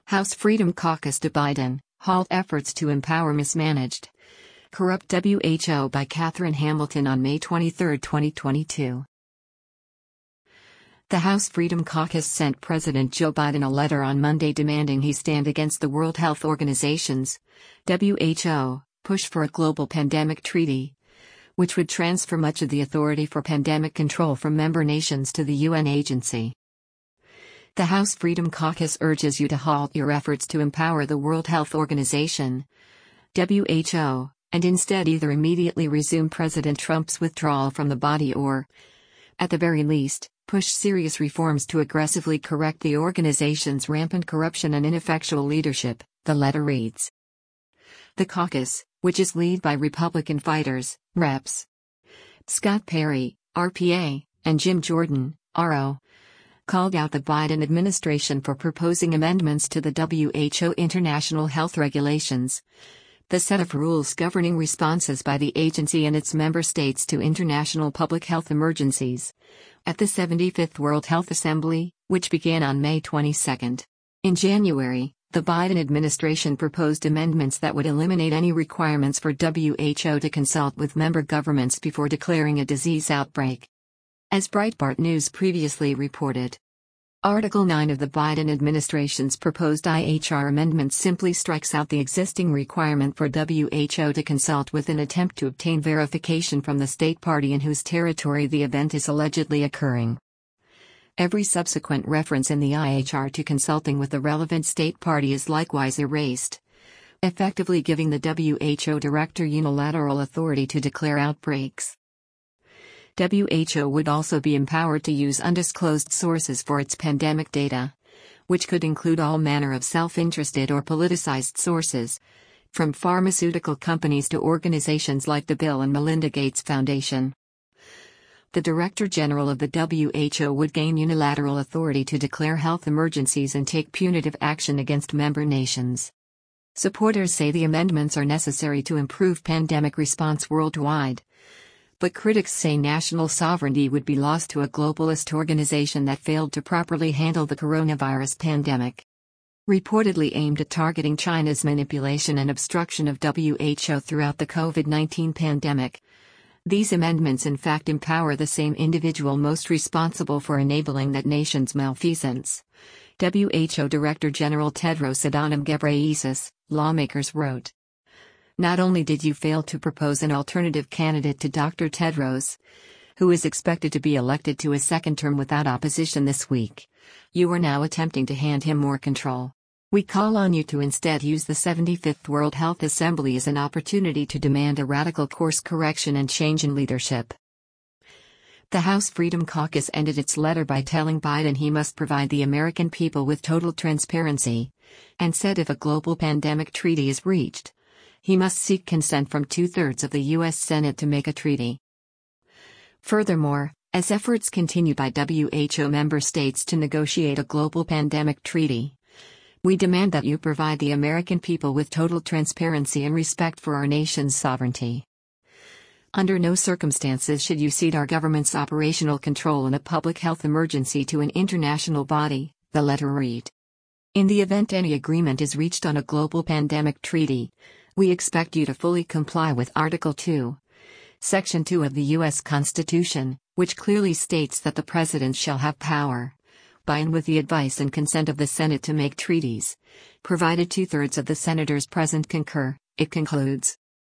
House Freedom Caucus to Biden, halt efforts to empower mismanaged. Corrupt WHO by Catherine Hamilton on May 23, 2022. The House Freedom Caucus sent President Joe Biden a letter on Monday demanding he stand against the World Health Organization's WHO push for a global pandemic treaty, which would transfer much of the authority for pandemic control from member nations to the UN agency. The House Freedom Caucus urges you to halt your efforts to empower the World Health Organization, WHO, and instead either immediately resume President Trump's withdrawal from the body or, at the very least, push serious reforms to aggressively correct the organization's rampant corruption and ineffectual leadership, the letter reads. The caucus, which is led by Republican fighters, Reps. Scott Perry, RPA, and Jim Jordan, RO, called out the Biden administration for proposing amendments to the WHO International Health Regulations, the set of rules governing responses by the agency and its member states to international public health emergencies, at the 75th World Health Assembly, which began on May 22. In January, the Biden administration proposed amendments that would eliminate any requirements for WHO to consult with member governments before declaring a disease outbreak. As Breitbart News previously reported, Article 9 of the Biden administration's proposed IHR amendment simply strikes out the existing requirement for WHO to consult with an attempt to obtain verification from the state party in whose territory the event is allegedly occurring. Every subsequent reference in the IHR to consulting with the relevant state party is likewise erased, effectively giving the WHO director unilateral authority to declare outbreaks. WHO would also be empowered to use undisclosed sources for its pandemic data, which could include all manner of self-interested or politicized sources, from pharmaceutical companies to organizations like the Bill and Melinda Gates Foundation. The Director General of the WHO would gain unilateral authority to declare health emergencies and take punitive action against member nations. Supporters say the amendments are necessary to improve pandemic response worldwide, but critics say national sovereignty would be lost to a globalist organization that failed to properly handle the coronavirus pandemic. Reportedly aimed at targeting China's manipulation and obstruction of WHO throughout the COVID-19 pandemic, these amendments in fact empower the same individual most responsible for enabling that nation's malfeasance. WHO Director General Tedros Adhanom Ghebreyesus, lawmakers wrote. Not only did you fail to propose an alternative candidate to Dr. Tedros, who is expected to be elected to a second term without opposition this week, you are now attempting to hand him more control. We call on you to instead use the 75th World Health Assembly as an opportunity to demand a radical course correction and change in leadership. The House Freedom Caucus ended its letter by telling Biden he must provide the American people with total transparency, and said if a global pandemic treaty is reached, he must seek consent from 2/3 of the U.S. Senate to make a treaty. Furthermore, as efforts continue by WHO member states to negotiate a global pandemic treaty, we demand that you provide the American people with total transparency and respect for our nation's sovereignty. Under no circumstances should you cede our government's operational control in a public health emergency to an international body, the letter read. In the event any agreement is reached on a global pandemic treaty, we expect you to fully comply with Article 2, Section 2 of the U.S. Constitution, which clearly states that the President shall have power, by and with the advice and consent of the Senate to make treaties, provided 2/3 of the senators present concur, it concludes.